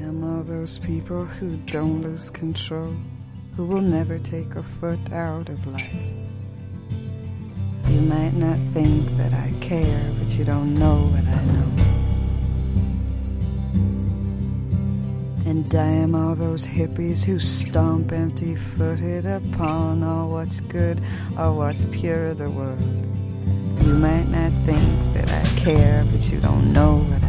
am all those people who don't lose control, who will never take a foot out of life. You might not think that I care, but you don't know what I know. And I am all those hippies who stomp empty-footed upon all what's good, all what's pure of the world. You might not think that I care, but you don't know what